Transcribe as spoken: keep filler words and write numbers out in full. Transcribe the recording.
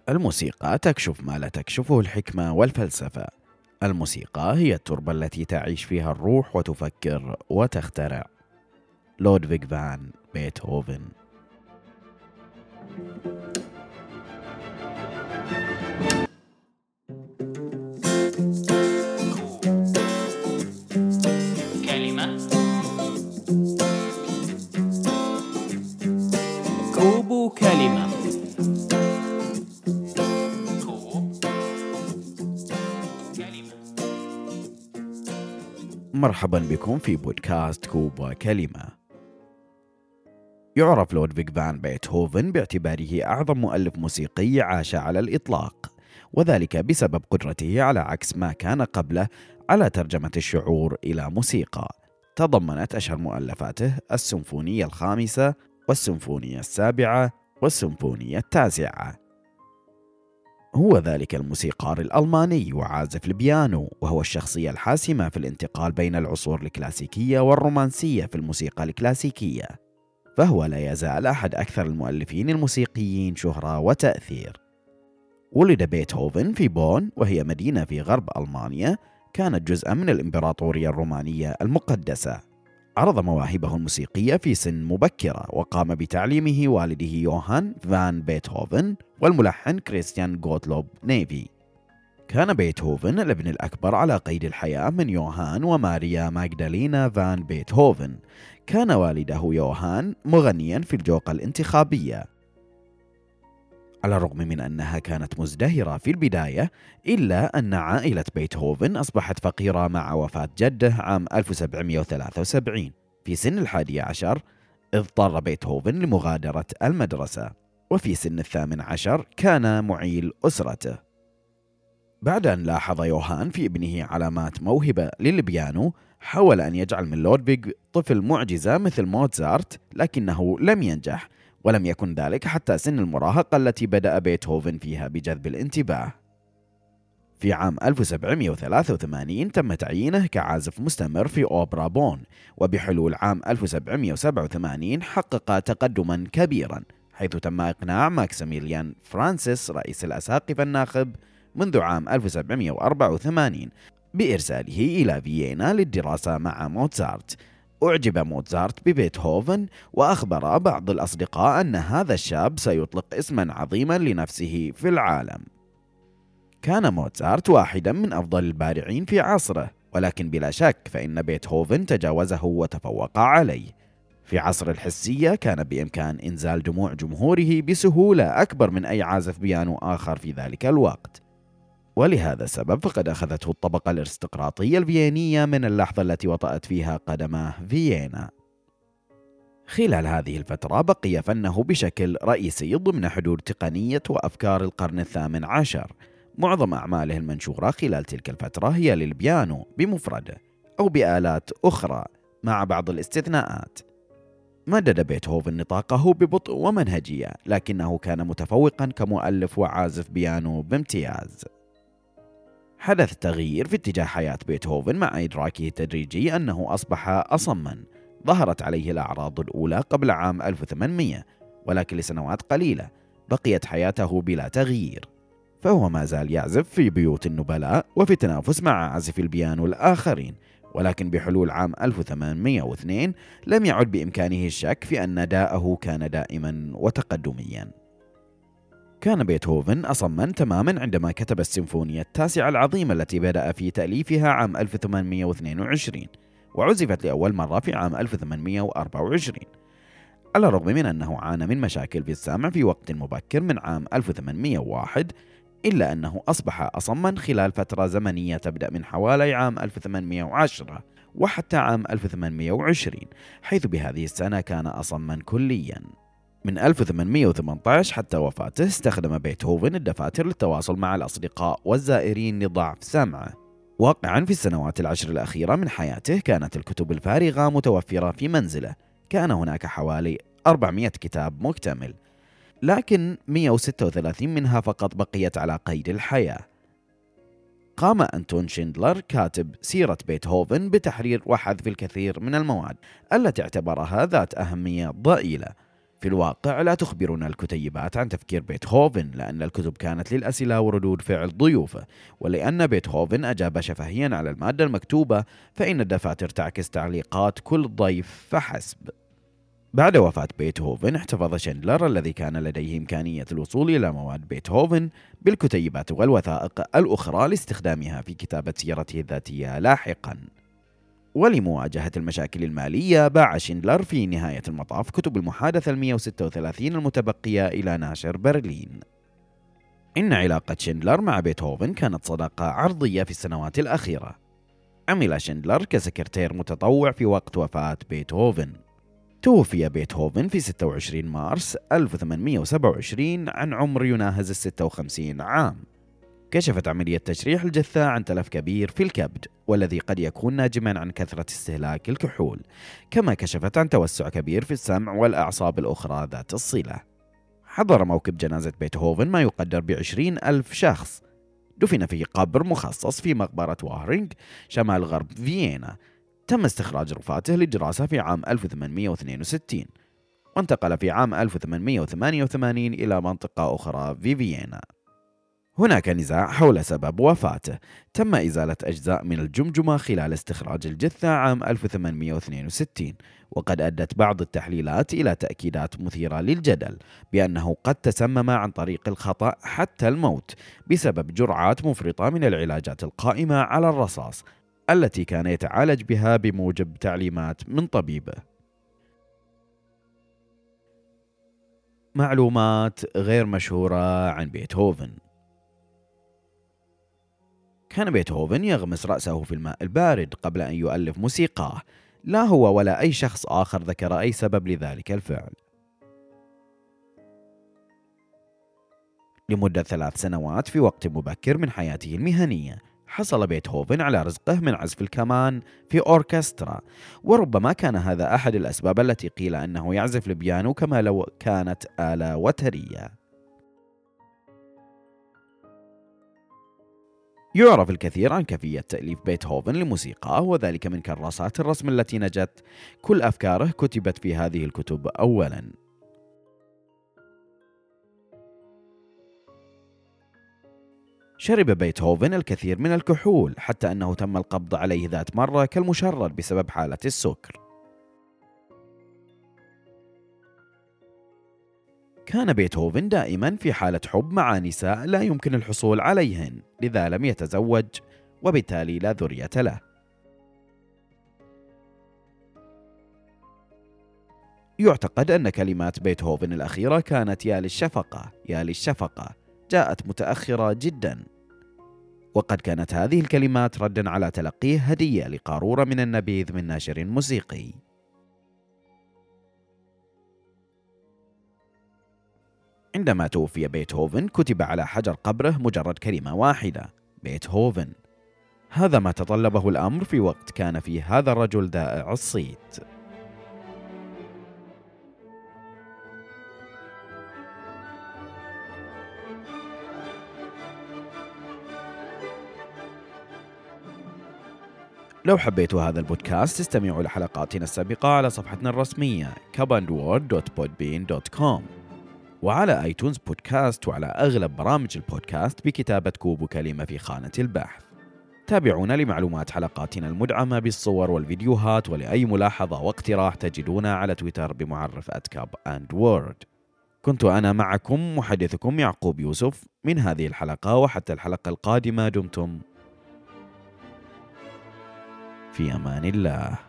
الموسيقى تكشف ما لا تكشفه الحكمة والفلسفة. الموسيقى هي التربة التي تعيش فيها الروح وتفكر وتخترع. لودفيغ فان بيتهوفن. كلمة كوب كلمة كوب كلمة. مرحبا بكم في بودكاست كوب وكلمة. يعرف لودفيغ فان بيتهوفن باعتباره أعظم مؤلف موسيقي عاش على الإطلاق، وذلك بسبب قدرته على عكس ما كان قبله على ترجمة الشعور إلى موسيقى. تضمنت أشهر مؤلفاته السيمفونية الخامسة والسيمفونية السابعة والسيمفونية التاسعة. هو ذلك الموسيقار الألماني وعازف البيانو، وهو الشخصية الحاسمة في الانتقال بين العصور الكلاسيكية والرومانسية في الموسيقى الكلاسيكية، فهو لا يزال أحد أكثر المؤلفين الموسيقيين شهرة وتأثير. ولد بيتهوفن في بون، وهي مدينة في غرب ألمانيا كانت جزءا من الإمبراطورية الرومانية المقدسة. عرض مواهبه الموسيقية في سن مبكرة، وقام بتعليمه والده يوهان فان بيتهوفن والملحن كريستيان غوتلوب نيفي. كان بيتهوفن الابن الأكبر على قيد الحياة من يوهان وماريا ماغدالينا فان بيتهوفن. كان والده يوهان مغنيا في الجوقة الانتخابية. على الرغم من أنها كانت مزدهرة في البداية، إلا أن عائلة بيتهوفن أصبحت فقيرة مع وفاة جده عام ألف وسبعمائة وثلاثة وسبعين. في سن الحادي عشر اضطر بيتهوفن لمغادرة المدرسة، وفي سن الثامن عشر كان معيل أسرته. بعد أن لاحظ يوهان في ابنه علامات موهبة للبيانو، حاول أن يجعل من لودفيغ طفل معجزة مثل موتزارت، لكنه لم ينجح، ولم يكن ذلك حتى سن المراهقة التي بدأ بيتهوفن فيها بجذب الانتباه. في عام ألف وسبعمائة وثلاثة وثمانين تم تعيينه كعازف مستمر في أوبرا بون، وبحلول عام ألف وسبعمائة وسبعة وثمانين حقق تقدما كبيرا، حيث تم إقناع ماكسيميليان فرانسيس رئيس الأساقفة الناخب منذ عام ألف وسبعمائة وأربعة وثمانين بإرساله إلى فيينا للدراسة مع موتزارت. أعجب موتزارت ببيتهوفن، وأخبر بعض الأصدقاء أن هذا الشاب سيطلق اسما عظيما لنفسه في العالم. كان موتزارت واحدا من أفضل البارعين في عصره، ولكن بلا شك فإن بيتهوفن تجاوزه وتفوق عليه. في عصر الحسية كان بإمكان إنزال دموع جمهوره بسهولة أكبر من أي عازف بيانو آخر في ذلك الوقت، ولهذا السبب فقد أخذته الطبقة الارستقراطية الفيينية من اللحظة التي وطأت فيها قدمه فيينا. خلال هذه الفترة بقي فنه بشكل رئيسي ضمن حدود تقنية وأفكار القرن الثامن عشر. معظم أعماله المنشورة خلال تلك الفترة هي للبيانو بمفرده أو بآلات أخرى مع بعض الاستثناءات. مدد بيتهوفن نطاقه ببطء ومنهجية، لكنه كان متفوقا كمؤلف وعازف بيانو بامتياز. حدث تغيير في اتجاه حياة بيتهوفن مع إدراكه التدريجي أنه أصبح أصما. ظهرت عليه الأعراض الأولى قبل عام ألف وثمانمائة، ولكن لسنوات قليلة بقيت حياته بلا تغيير، فهو ما زال يعزف في بيوت النبلاء وفي التنافس مع عازفي البيانو الآخرين. ولكن بحلول عام ألف وثمانمائة واثنين لم يعد بإمكانه الشك في أن أداءه كان دائما وتقدميا. كان بيتهوفن أصما تماما عندما كتب السيمفونية التاسعة العظيمة التي بدأ في تأليفها عام ألف وثمانمائة واثنين وعشرين، وعزفت لأول مرة في عام ألف وثمانمائة وأربعة وعشرين. على الرغم من أنه عانى من مشاكل في السمع في وقت مبكر من عام ألف وثمانمائة وواحد، إلا أنه أصبح أصما خلال فترة زمنية تبدأ من حوالي عام ألف وثمانمائة وعشرة وحتى عام ألف وثمانمائة وعشرين، حيث بهذه السنة كان أصما كليا. من ألف وثمانمائة وثمانية عشر حتى وفاته استخدم بيتهوفن الدفاتر للتواصل مع الأصدقاء والزائرين لضعف سمعه. واقعا في السنوات العشر الأخيرة من حياته كانت الكتب الفارغة متوفرة في منزله. كان هناك حوالي أربعمائة كتاب مكتمل، لكن مئة وستة وثلاثين منها فقط بقيت على قيد الحياة. قام أنتون شيندلر كاتب سيرة بيتهوفن بتحرير وحذف الكثير من المواد التي اعتبرها ذات أهمية ضئيلة. في في الواقع لا تخبرنا الكتيبات عن تفكير بيتهوفن، لأن الكتب كانت للأسئلة وردود فعل ضيوفه، ولأن بيتهوفن أجاب شفهيا على المادة المكتوبة فإن الدفاتر تعكس تعليقات كل ضيف فحسب. بعد وفاة بيتهوفن احتفظ شندلر الذي كان لديه إمكانية الوصول إلى مواد بيتهوفن بالكتيبات والوثائق الأخرى لاستخدامها في كتابة سيرته الذاتية لاحقا. ولمواجهة المشاكل المالية باع شندلر في نهاية المطاف كتب المحادثة المئة وستة وثلاثين المتبقية إلى ناشر برلين. إن علاقة شندلر مع بيتهوفن كانت صداقة عرضية في السنوات الأخيرة. عمل شندلر كسكرتير متطوع في وقت وفاة بيتهوفن. توفي بيتهوفن في ستة وعشرين مارس ألف وثمانمئة وسبعة وعشرين عن عمر يناهز الستة وخمسين عام. كشفت عملية تشريح الجثة عن تلف كبير في الكبد، والذي قد يكون ناجما عن كثرة استهلاك الكحول، كما كشفت عن توسع كبير في السمع والأعصاب الأخرى ذات الصلة. حضر موكب جنازة بيتهوفن ما يقدر بعشرين ألف شخص. دفن في قبر مخصص في مقبرة واهرينغ شمال غرب فيينا. تم استخراج رفاته للدراسة في عام ألف وثمانمئة واثنين وستين، وانتقل في عام ألف وثمانمئة وثمانية وثمانين إلى منطقة أخرى في فيينا. هناك نزاع حول سبب وفاته. تم إزالة أجزاء من الجمجمة خلال استخراج الجثة عام ألف وثمانمئة واثنين وستين، وقد أدت بعض التحليلات إلى تأكيدات مثيرة للجدل بأنه قد تسمم عن طريق الخطأ حتى الموت بسبب جرعات مفرطة من العلاجات القائمة على الرصاص التي كان يتعالج بها بموجب تعليمات من طبيبه. معلومات غير مشهورة عن بيتهوفن. كان بيتهوفن يغمس رأسه في الماء البارد قبل أن يؤلف موسيقاه. لا هو ولا أي شخص آخر ذكر أي سبب لذلك الفعل. لمدة ثلاث سنوات في وقت مبكر من حياته المهنية حصل بيتهوفن على رزقه من عزف الكمان في أوركسترا، وربما كان هذا أحد الأسباب التي قيل أنه يعزف البيانو كما لو كانت آلة وترية. يعرف الكثير عن كيفية تأليف بيتهوفن لموسيقاه، وذلك من كراسات الرسم التي نجت. كل أفكاره كتبت في هذه الكتب أولاً. شرب بيتهوفن الكثير من الكحول حتى أنه تم القبض عليه ذات مرة كالمشرد بسبب حالة السكر. كان بيتهوفن دائما في حالة حب مع نساء لا يمكن الحصول عليهن، لذا لم يتزوج وبالتالي لا ذرية له. يعتقد أن كلمات بيتهوفن الأخيرة كانت يا للشفقة يا للشفقة، جاءت متأخرة جدا، وقد كانت هذه الكلمات ردا على تلقيه هدية لقارورة من النبيذ من ناشر موسيقي. عندما توفي بيتهوفن كتب على حجر قبره مجرد كلمة واحدة: بيتهوفن. هذا ما تطلبه الأمر في وقت كان فيه هذا الرجل ذائع الصيت. لو حبيتوا هذا البودكاست استمعوا لحلقاتنا السابقة على صفحتنا الرسمية كاباندورد دوت بودبين دوت كوم، وعلى آيتونز بودكاست، وعلى أغلب برامج البودكاست بكتابة كوبو كلمة في خانة البحث. تابعونا لمعلومات حلقاتنا المدعمة بالصور والفيديوهات، ولأي ملاحظة واقتراح تجدونا على تويتر بمعرف آت كاب أند وورد. كنت أنا معكم محدثكم يعقوب يوسف من هذه الحلقة، وحتى الحلقة القادمة دمتم في أمان الله.